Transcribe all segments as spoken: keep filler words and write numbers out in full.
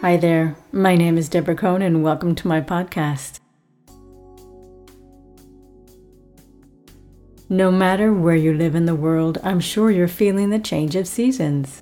Hi there, my name is Deborah Cohn and welcome to my podcast. No matter where you live in the world, I'm sure you're feeling the change of seasons.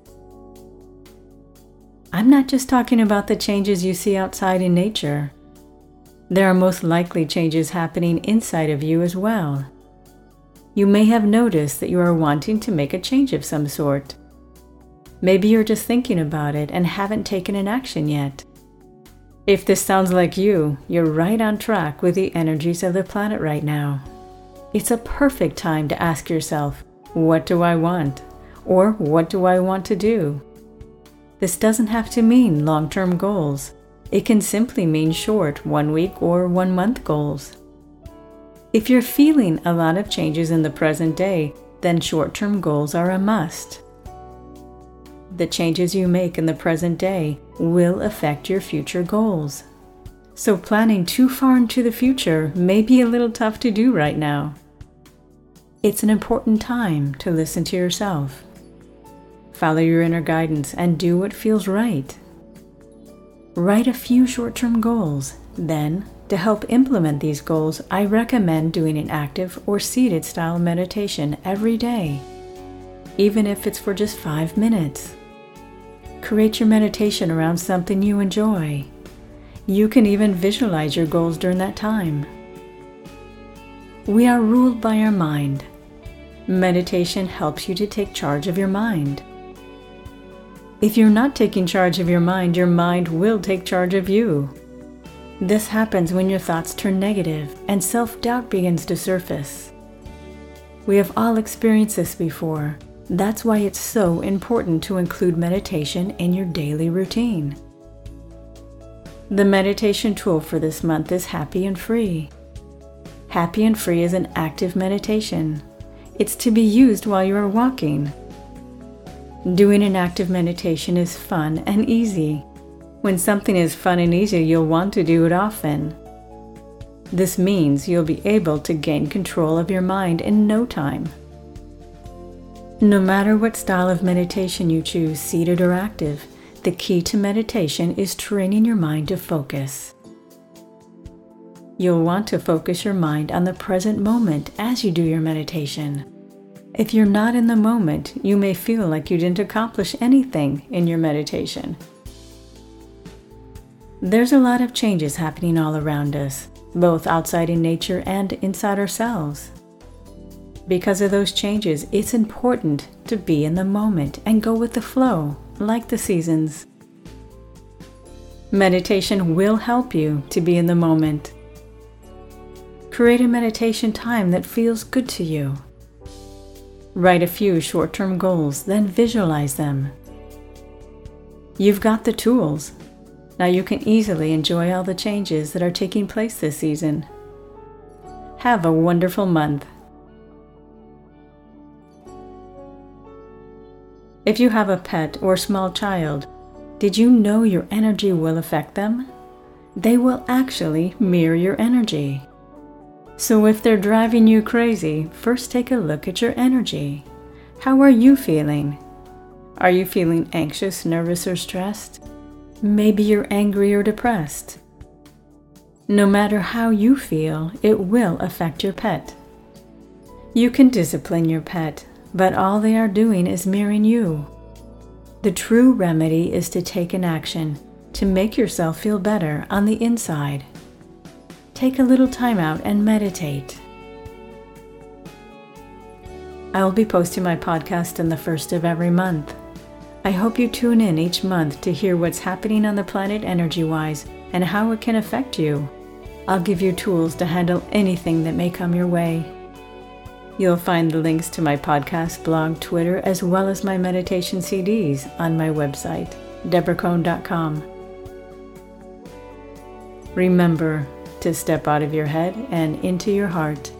I'm not just talking about the changes you see outside in nature. There are most likely changes happening inside of you as well. You may have noticed that you are wanting to make a change of some sort. Maybe you're just thinking about it and haven't taken an action yet. If this sounds like you, you're right on track with the energies of the planet right now. It's a perfect time to ask yourself, what do I want? Or what do I want to do? This doesn't have to mean long-term goals. It can simply mean short one-week or one-month goals. If you're feeling a lot of changes in the present day, then short-term goals are a must. The changes you make in the present day will affect your future goals. So planning too far into the future may be a little tough to do right now. It's an important time to listen to yourself. Follow your inner guidance and do what feels right. Write a few short-term goals. Then, to help implement these goals, I recommend doing an active or seated style meditation every day, even if it's for just five minutes. Create your meditation around something you enjoy. You can even visualize your goals during that time. We are ruled by our mind. Meditation helps you to take charge of your mind. If you're not taking charge of your mind, your mind will take charge of you. This happens when your thoughts turn negative and self-doubt begins to surface. We have all experienced this before. That's why it's so important to include meditation in your daily routine. The meditation tool for this month is Happy and Free. Happy and Free is an active meditation. It's to be used while you are walking. Doing an active meditation is fun and easy. When something is fun and easy, you'll want to do it often. This means you'll be able to gain control of your mind in no time. No matter what style of meditation you choose, seated or active, the key to meditation is training your mind to focus. You'll want to focus your mind on the present moment as you do your meditation. If you're not in the moment, you may feel like you didn't accomplish anything in your meditation. There's a lot of changes happening all around us, both outside in nature and inside ourselves. Because of those changes, it's important to be in the moment and go with the flow, like the seasons. Meditation will help you to be in the moment. Create a meditation time that feels good to you. Write a few short-term goals, then visualize them. You've got the tools. Now you can easily enjoy all the changes that are taking place this season. Have a wonderful month. If you have a pet or small child, did you know your energy will affect them? They will actually mirror your energy. So if they're driving you crazy, first take a look at your energy. How are you feeling? Are you feeling anxious, nervous, or stressed? Maybe you're angry or depressed. No matter how you feel, it will affect your pet. You can discipline your pet, but all they are doing is mirroring you. The true remedy is to take an action to make yourself feel better on the inside. Take a little time out and meditate. I will be posting my podcast on the first of every month. I hope you tune in each month to hear what's happening on the planet energy-wise and how it can affect you. I'll give you tools to handle anything that may come your way. You'll find the links to my podcast, blog, Twitter, as well as my meditation C Ds on my website, deborah cohn dot com. Remember to step out of your head and into your heart.